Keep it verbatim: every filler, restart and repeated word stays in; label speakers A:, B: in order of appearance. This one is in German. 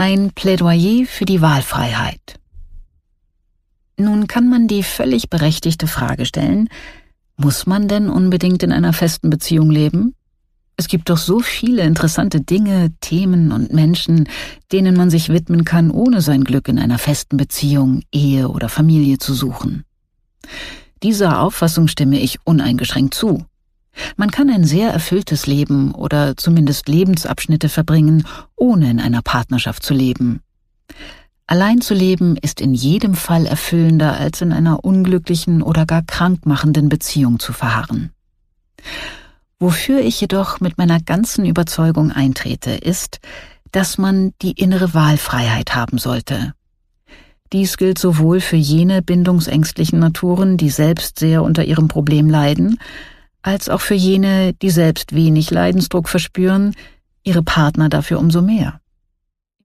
A: Ein Plädoyer für die Wahlfreiheit. Nun kann man die völlig berechtigte Frage stellen, muss man denn unbedingt in einer festen Beziehung leben? Es gibt doch so viele interessante Dinge, Themen und Menschen, denen man sich widmen kann, ohne sein Glück in einer festen Beziehung, Ehe oder Familie zu suchen. Dieser Auffassung stimme ich uneingeschränkt zu. Man kann ein sehr erfülltes Leben oder zumindest Lebensabschnitte verbringen, ohne in einer Partnerschaft zu leben. Allein zu leben ist in jedem Fall erfüllender, als in einer unglücklichen oder gar krankmachenden Beziehung zu verharren. Wofür ich jedoch mit meiner ganzen Überzeugung eintrete, ist, dass man die innere Wahlfreiheit haben sollte. Dies gilt sowohl für jene bindungsängstlichen Naturen, die selbst sehr unter ihrem Problem leiden, als auch für jene, die selbst wenig Leidensdruck verspüren, ihre Partner dafür umso mehr.